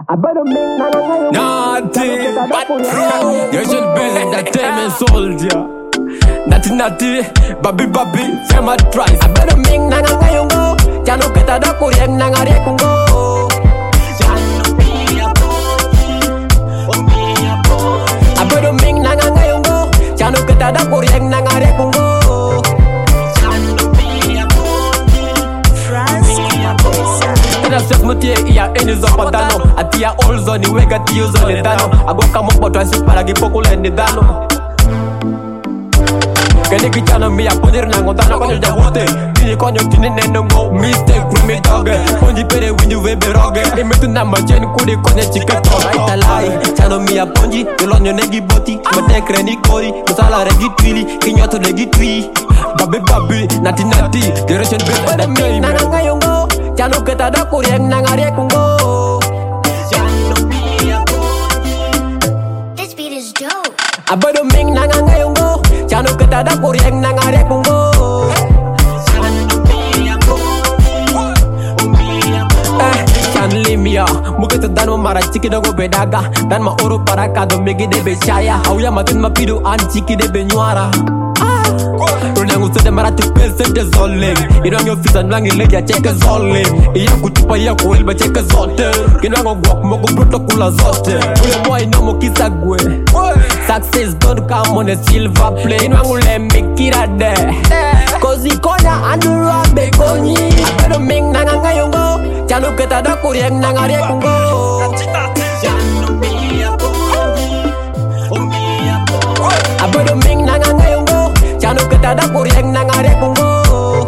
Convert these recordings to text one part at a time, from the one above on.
Naughty, but pro. You should be entertainment soldier. Natty, baby, fema tries. I better ming nangayungo. Jano keta da kuriem nangare kungo. I better ming nangayungo. Jano keta da kuriem nangare kungo. Mutie iya eni zopadano atia olzoni wega tiuzoni dano agoka mopoto asipara gipokula ni dano kene kichana miya podir nango dano konyo jawute kini konyo tini nenongo mistake krimi doge ponji pere winju webe roge imitu namba chen kudi konye chike toga italai chano miya ponji yolonyo negi boti matekre ni kori kusala regi twili kinyoto regi twi babi nati generation base entertainment nangayongo Jano keta da kuriem nangare kungo. This beat is dope. Abado ming nangayongo. Jano keta da kuriem nangare kungo. Chanli mia, muketa dano mara chiki dogo bedaga. Dan ma oro paraka do megi de bechaya. Auya matin ma pidu an chiki de benyuara. Runangu sede mara tupese de zoling. Inwango fisa nwangi leja cheke zoling. Iya kutupa iya kuelba cheke zote. Kinwango guak mogo bruto kula zote. Ule mwa inomo kisa gwe. Success don't come on a silver plate. Inwangu le mikira de. Kozi konya andurwa bekonyi. Apedo ming nangangayongo. Jano keta da kuriem nangare kungo. Apedo ming nangangayongo. Jano keta da kuriem nangare kungo.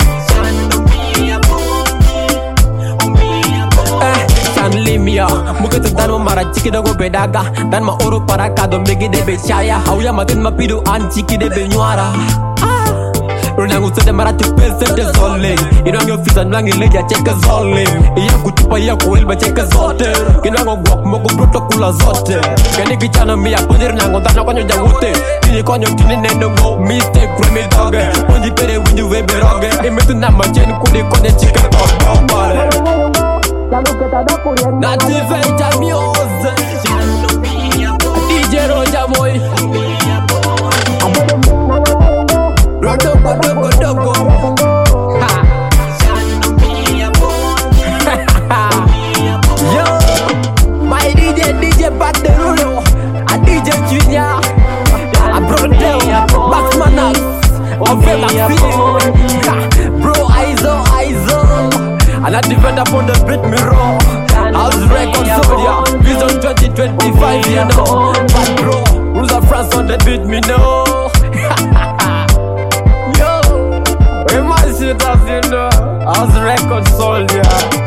Chanli mia, muketa dano mara chiki dogo bedaga. Dan ma oro paraka do megi de bechaya. Auya matin ma pidu an chiki de benyuara. Runangu sede mara tupese de zoling. Inwango fisa nwangi leja cheke zoling. Iya kutupa iya kuelba cheke zote. Kinwango guak mogo bruto kula zote. Kene kichana miya podir nango dano konyo jawute. Kini konyo tini nenongo mistake krimi doge. Ponji pere winju webe roge. Imitu namba chen kudi konye chike toga. Natty Venta Music DJ Roja boy Dogo Yo, my DJ Baderulo a DJ Junior a Brodel Baxmanax Ovela Film Bro Aizo and I defend upon the beat me raw. House record soldier, Vision 2025, you know. But bro, rules of France on the beat me know. Yo, we must see it as you know. House record soldier.